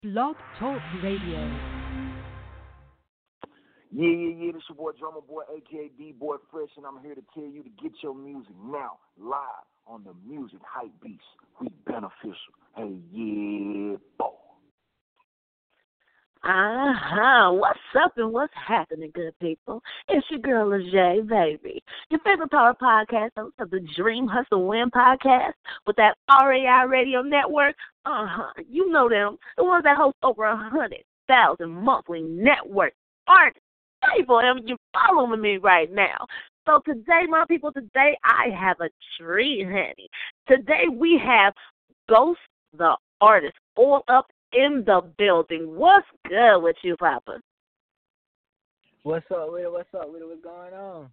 Blog Talk Radio. Yeah. This your boy, Drummer Boy, a.k.a. D-Boy Fresh, and I'm here to tell you to get your music now, live on the Music Hype Beast. We beneficial. Hey, yeah, boy. What's up and what's happening, good people? It's your girl, Lajay, baby. Your favorite power podcast host of the Dream Hustle Win podcast with that RAI Radio Network. You know them, the ones that host over 100,000 monthly network artists. People, and you're following me right now. So today, my people, I have a treat, honey. Today we have Ghost the Artist all up in the building. What's good with you, Papa? What's up with it? What's going on?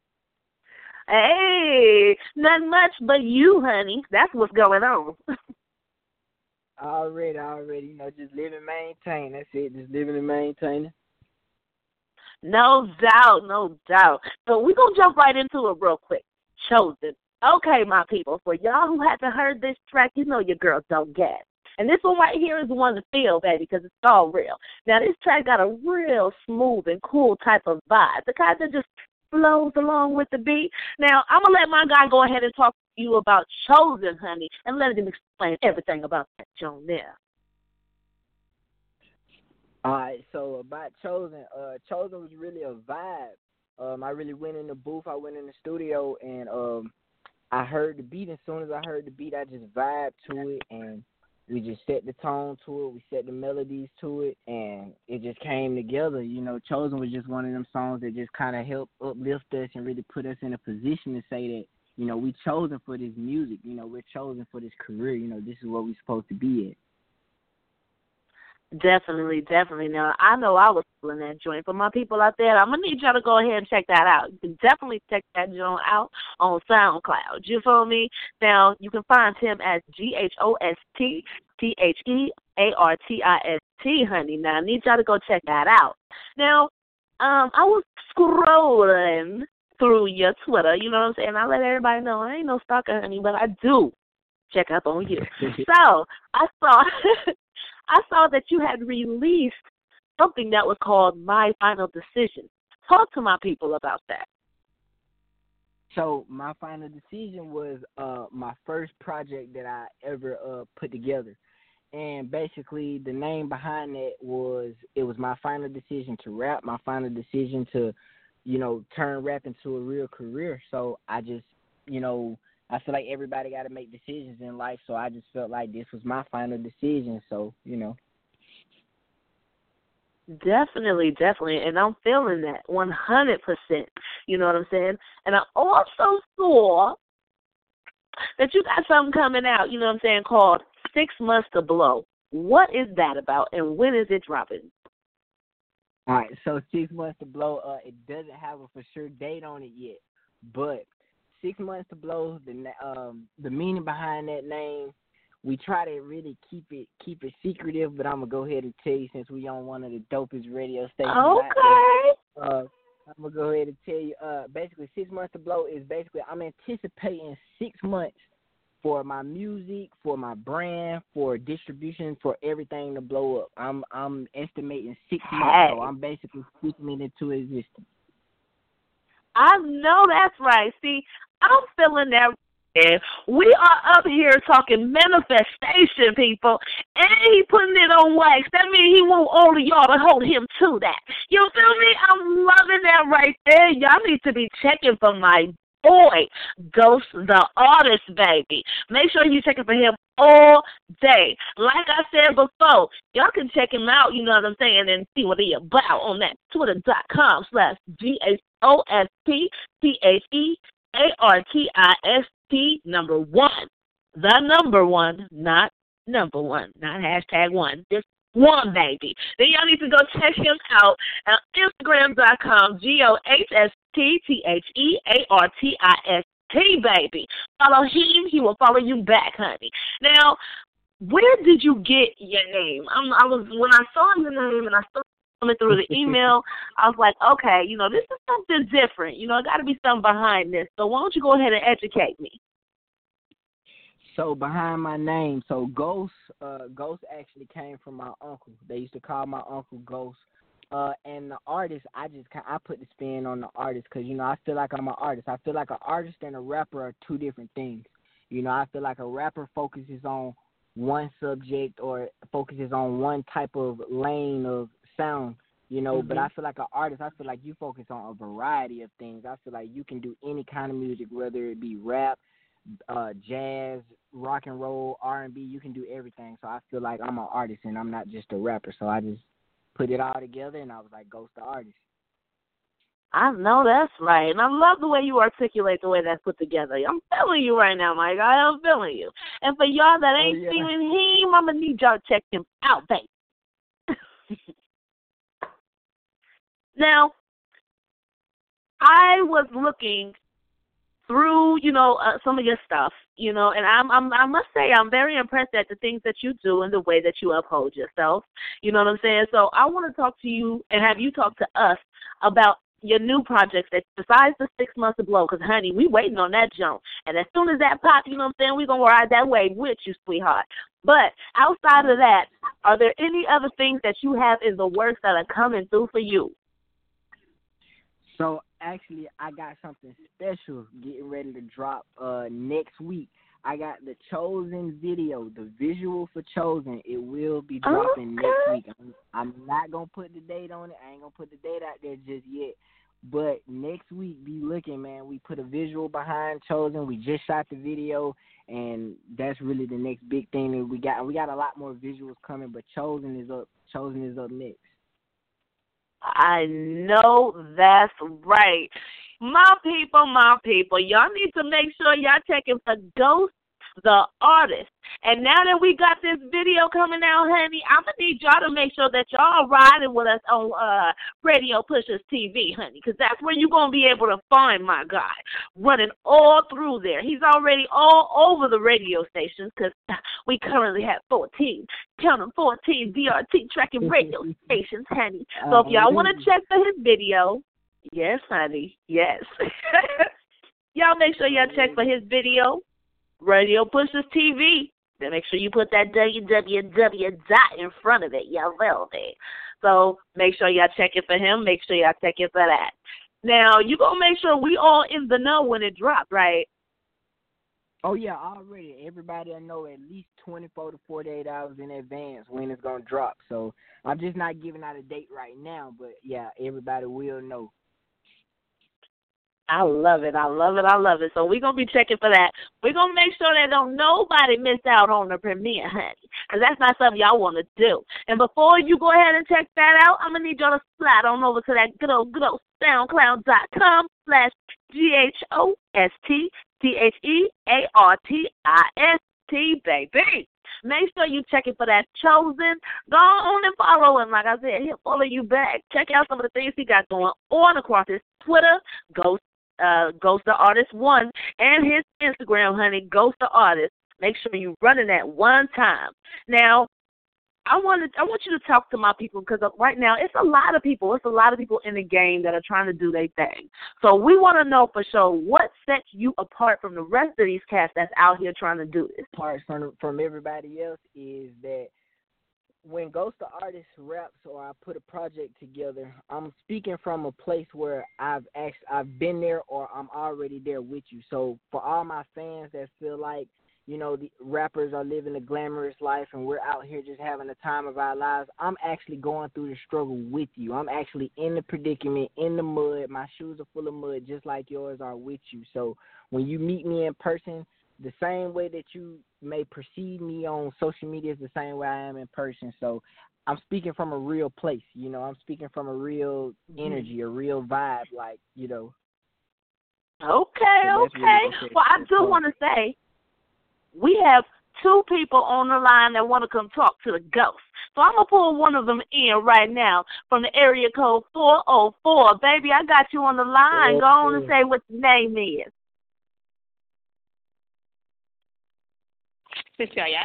Hey, not much but you, honey. That's what's going on. Already, just living and maintain. That's it, just living and maintaining. No doubt. So we're going to jump right into it real quick. Chosen. Okay, my people, for y'all who haven't heard this track, you know your girl don't get. And this one right here is the one to feel, baby, because it's all real. Now, this track got a real smooth and cool type of vibe. The kind that just flows along with the beat. Now, I'm going to let my guy go ahead and talk to you about Chosen, honey, and let him explain everything about that Joan there. All right, so about Chosen, Chosen was really a vibe. I really went in the booth, I went in the studio, and I heard the beat. As soon as I heard the beat, I just vibed to it, and we just set the tone to it, we set the melodies to it, and it just came together. You know, Chosen was just one of them songs that just kind of helped uplift us and really put us in a position to say that, you know, we chosen for this music. You know, we're chosen for this career. You know, this is where we're supposed to be at. Definitely. Now, I know I was feeling that joint. For my people out there, I'm going to need y'all to go ahead and check that out. You can definitely check that joint out on SoundCloud. You feel me? Now, you can find him as GhostTheartist, honey. Now, I need y'all to go check that out. Now, I was scrolling through your Twitter, you know what I'm saying? I let everybody know I ain't no stalker, honey, but I do check up on you. So, I saw that you had released something that was called My Final Decision. Talk to my people about that. So My Final Decision was my first project that I ever put together. And basically the name behind it was my final decision to rap, my final decision to, you know, turn rap into a real career. So I just, you know, I feel like everybody got to make decisions in life, so I just felt like this was my final decision. So, you know. Definitely, and I'm feeling that 100%. You know what I'm saying? And I also saw that you got something coming out, you know what I'm saying, called 6 Months to Blow. What is that about, and when is it dropping? All right, so 6 Months to Blow, it doesn't have a for sure date on it yet, but 6 Months to Blow, the meaning behind that name, we try to really keep it secretive, but I'm going to go ahead and tell you since we on one of the dopest radio stations out there. I'm going to go ahead and tell you, basically 6 Months to Blow is basically I'm anticipating 6 months for my music, for my brand, for distribution, for everything to blow up. I'm estimating 6 months, so I'm basically speaking it into existence. I know that's right. See, I'm feeling that. We are up here talking manifestation, people, and he putting it on wax. That means he want all of y'all to hold him to that. You feel me? I'm loving that right there. Y'all need to be checking for my boy, Ghost the Artist, baby. Make sure you checking for him all day. Like I said before, y'all can check him out, you know what I'm saying, and see what he about on that twitter.com/GhostTheartist, number one. The number one, not number one, not hashtag one. Just one, baby. Then y'all need to go check him out at Instagram.com, GhostTheartist, baby. Follow him, he will follow you back, honey. Now, where did you get your name? I was when I saw your name and I saw coming through the email, I was like, okay, you know, this is something different. You know, got to be something behind this. So why don't you go ahead and educate me? So behind my name, so Ghost, Ghost actually came from my uncle. They used to call my uncle Ghost. And the artist, I put the spin on the artist because, you know, I feel like I'm an artist. I feel like an artist and a rapper are two different things. You know, I feel like a rapper focuses on one subject or focuses on one type of lane of sound, you know, but I feel like an artist, I feel like you focus on a variety of things. I feel like you can do any kind of music, whether it be rap, jazz, rock and roll, R&B, you can do everything. So I feel like I'm an artist and I'm not just a rapper. So I just put it all together and I was like, Ghost the Artist. I know that's right. And I love the way you articulate the way that's put together. I'm feeling you right now, Mike. I am feeling you. And for y'all that ain't feeling him, I'm going to need y'all to check him out, baby. Now, I was looking through, you know, some of your stuff, you know, and I must say I'm very impressed at the things that you do and the way that you uphold yourself. You know what I'm saying? So I want to talk to you and have you talk to us about your new projects that besides the 6 months of blow, because, honey, we waiting on that jump. And as soon as that pops, you know what I'm saying, we're going to ride that wave with you, sweetheart. But outside of that, are there any other things that you have in the works that are coming through for you? So, actually, I got something special getting ready to drop next week. I got the Chosen video, the visual for Chosen. It will be dropping next week. I'm not going to put the date on it. I ain't going to put the date out there just yet. But next week, be looking, man. We put a visual behind Chosen. We just shot the video, and that's really the next big thing that we got. And we got a lot more visuals coming, but Chosen is up. Chosen is up next. I know that's right. My people, y'all need to make sure y'all checking for Ghost the Artist. And now that we got this video coming out, honey, I'm going to need y'all to make sure that y'all riding with us on Radio Pushers TV, honey, because that's where you're going to be able to find my guy running all through there. He's already all over the radio stations because we currently have 14, count them, 14 DRT tracking radio stations, honey. So if y'all want to check for his video, yes, honey, yes. Y'all make sure y'all check for his video, Radio Pushers TV. Then make sure you put that www dot in front of it. Y'all will be. So make sure y'all check it for him. Make sure y'all check it for that. Now, you going to make sure we all in the know when it drops, right? Oh, yeah, already. Everybody I know at least 24 to 48 hours in advance when it's going to drop. So I'm just not giving out a date right now, but, yeah, everybody will know. I love it. I love it. I love it. So we're going to be checking for that. We're going to make sure that don't nobody miss out on the premiere, honey, because that's not something y'all want to do. And before you go ahead and check that out, I'm going to need y'all to slide on over to that good old SoundCloud.com/GHOSTTHEARTIST, baby. Make sure you check it for that Chosen. Go on and follow him. Like I said, he'll follow you back. Check out some of the things he got going on across his Twitter, Ghost the Artist 1, and his Instagram, honey, Ghost the Artist. Make sure you running that one time. Now, I want you to talk to my people because right now it's a lot of people in the game that are trying to do their thing. So we want to know for sure what sets you apart from the rest of these cats that's out here trying to do this. Apart from everybody else is that when Ghost the Artist raps or I put a project together, I'm speaking from a place where I've been there or I'm already there with you. So for all my fans that feel like, you know, the rappers are living a glamorous life and we're out here just having the time of our lives, I'm actually going through the struggle with you. I'm actually in the predicament, in the mud. My shoes are full of mud just like yours are with you. So when you meet me in person, the same way that you may perceive me on social media is the same way I am in person. So I'm speaking from a real place, you know. I'm speaking from a real energy, a real vibe, like, you know. Okay. Well, I do want to say we have 2 people on the line that want to come talk to the Ghost. So I'm going to pull one of them in right now from the area code 404. Baby, I got you on the line. Go on and say what your name is. Cecilia.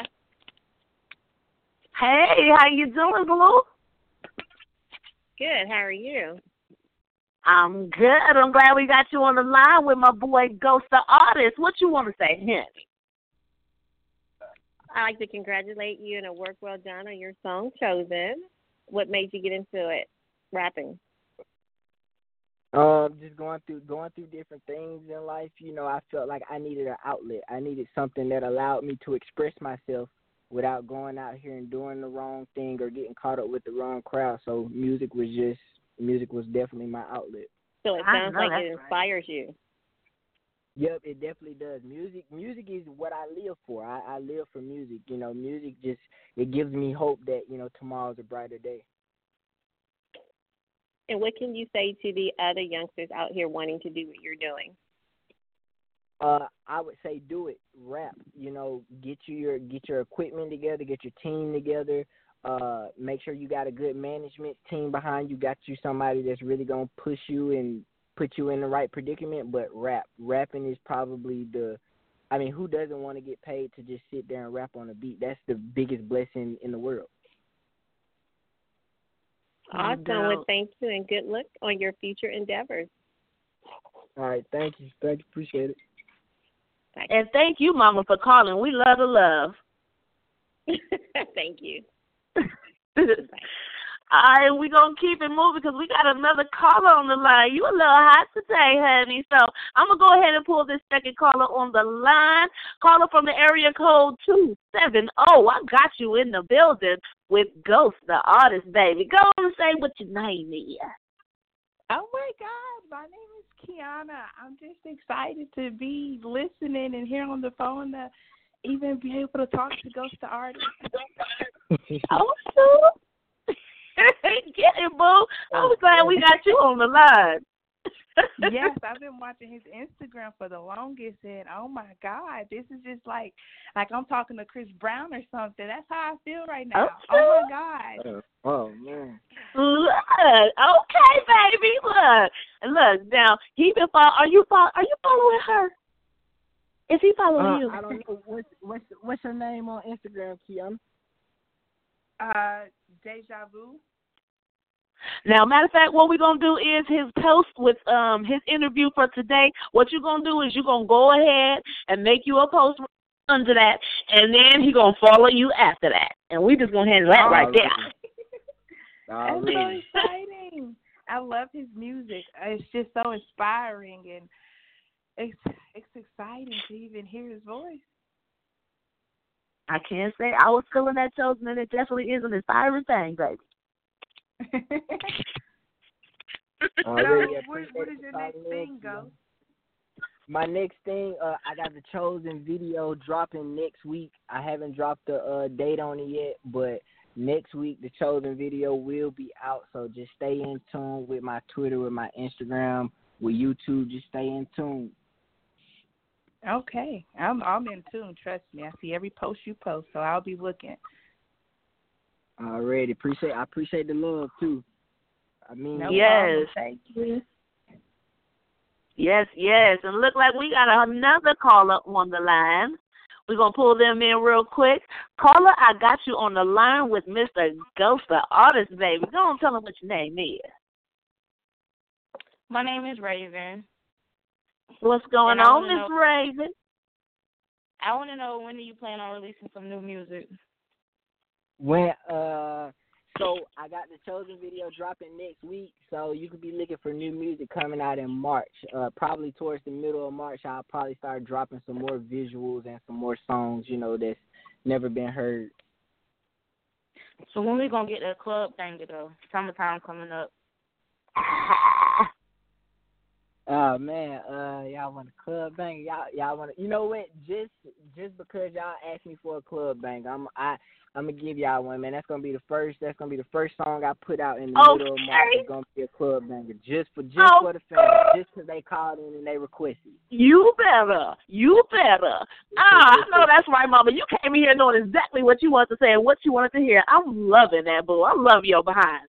Hey, how you doing, Blue? Good. How are you? I'm good. I'm glad we got you on the line with my boy Ghost the Artist. What you want to say, honey? I'd like to congratulate you and a work well done on your song, Chosen. What made you get into it, rapping? Just going through different things in life. I felt like I needed an outlet. I needed something that allowed me to express myself without going out here and doing the wrong thing or getting caught up with the wrong crowd. So music was definitely my outlet. So it sounds like it inspires you. Yep, it definitely does. Music is what I live for. I live for music. Music it gives me hope that, tomorrow's a brighter day. And what can you say to the other youngsters out here wanting to do what you're doing? I would say do it. Rap. Get your equipment together, get your team together. Make sure you got a good management team behind you. Got you somebody that's really gonna push you and put you in the right predicament. But rapping is probably who doesn't want to get paid to just sit there and rap on a beat? That's the biggest blessing in the world. Awesome. Well, thank you, and good luck on your future endeavors. All right, thank you. Appreciate it. Thanks. And thank you, Mama, for calling. We love the love. Thank you. All right, we're going to keep it moving because we got another caller on the line. You a little hot today, honey. So I'm going to go ahead and pull this second caller on the line. Caller from the area code 270. I got you in the building with Ghost, the artist, baby. Go on and say what your name is. Oh, my God. My name is Kiana. I'm just excited to be listening and here on the phone to even be able to talk to Ghost, the artist. Oh, sure. Get it, boo. I'm glad we got you on the line. Yes, I've been watching his Instagram for the longest, and oh my God, this is just like I'm talking to Chris Brown or something. That's how I feel right now. Okay. Oh my God. Oh man. Look, okay, baby. Look. Now he been Are you following her? Is he following you? I don't know. What's her name on Instagram, Kiana? Deja Vu. Now, matter of fact, what we're going to do is his post with his interview for today. What you're going to do is you're going to go ahead and make you a post under that, and then he's going to follow you after that. And we just going to handle that right there. That's so exciting. I love his music. It's just so inspiring, and it's exciting to even hear his voice. I can't say I was feeling that, Chosen, and it definitely is an inspiring thing, baby. What is your next thing, Go? My next thing, I got the Chosen video dropping next week. I haven't dropped the date on it yet, but next week the Chosen video will be out. So just stay in tune with my Twitter, with my Instagram, with YouTube. Just stay in tune. Okay, I'm in tune. Trust me, I see every post you post, so I'll be looking. Already I appreciate the love too. Yes, thank you. Yes, and look like we got another caller on the line. We're gonna pull them in real quick. Caller, I got you on the line with Mr. Ghost, the artist, baby. Go on, tell him what your name is. My name is Raven. What's going on, Miss Raven? I want to know, when do you plan on releasing some new music? When so I got the Chosen video dropping next week, so you could be looking for new music coming out in March. Probably towards the middle of March, I'll probably start dropping some more visuals and some more songs, that's never been heard. So when we gonna get that club thing to go? Summertime coming up. Oh man, y'all want a club bang? Y'all want to? You know what? Just because y'all asked me for a club bang, I'm gonna give y'all one, man. That's gonna be the first song I put out in the middle of March. It's gonna be a club banger, just for the fans, just because they called in and they requested. You better. I know that's right, Mama. You came in here knowing exactly what you wanted to say and what you wanted to hear. I'm loving that, boo. I love your behind.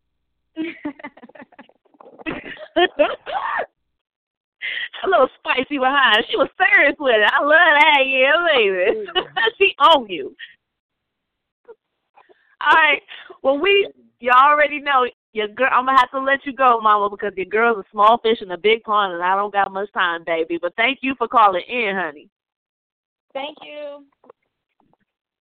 A little spicy behind. She was serious with it. I love that, yeah, baby. She on you. All right. Well, you already know your girl. I'm gonna have to let you go, Mama, because your girl's a small fish in a big pond, and I don't got much time, baby. But thank you for calling in, honey. Thank you.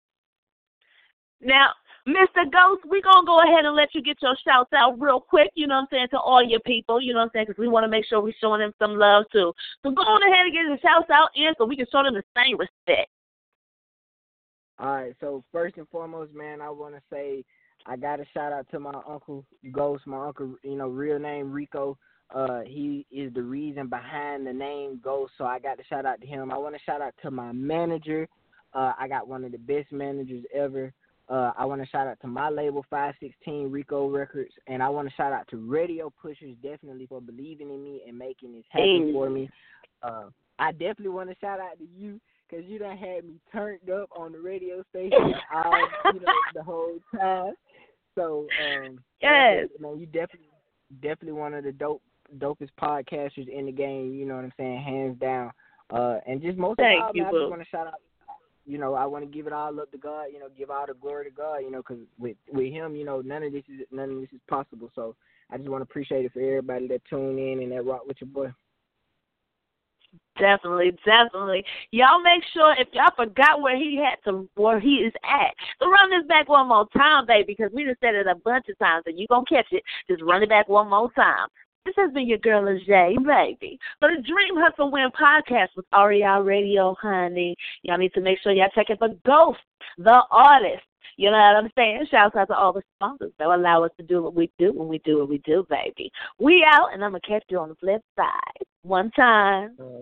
Now, Mr. Ghost, we're going to go ahead and let you get your shouts out real quick, you know what I'm saying, to all your people, you know what I'm saying, because we want to make sure we're showing them some love, too. So go on ahead and get your shouts out in so we can show them the same respect. All right, so first and foremost, man, I want to say I got a shout-out to my uncle, Ghost, my uncle, real name Rico. He is the reason behind the name Ghost, so I got to shout-out to him. I want to shout-out to my manager. I got one of the best managers ever. I want to shout out to my label, 516 Rico Records, and I want to shout out to Radio Pushers definitely for believing in me and making this happen for me. I definitely want to shout out to you because you done had me turned up on the radio station the whole time. So, yes, man, you definitely one of the dopest podcasters in the game. You know what I'm saying, hands down. And just most of all, man, I just want to shout out. I want to give it all up to God, give all the glory to God, because with him, none of this is possible. So I just want to appreciate it for everybody that tuned in and that rock with your boy. Definitely. Y'all make sure if y'all forgot where he is at, so run this back one more time, baby, because we just said it a bunch of times and you gonna catch it. Just run it back one more time. This has been your girl, Ajay, baby. For the Dream Hustle Win podcast with REI Radio, honey. Y'all need to make sure y'all check it for Ghost, the artist. You know what I'm saying? Shouts out to all the sponsors that allow us to do what we do when we do what we do, baby. We out, and I'm going to catch you on the flip side. One time.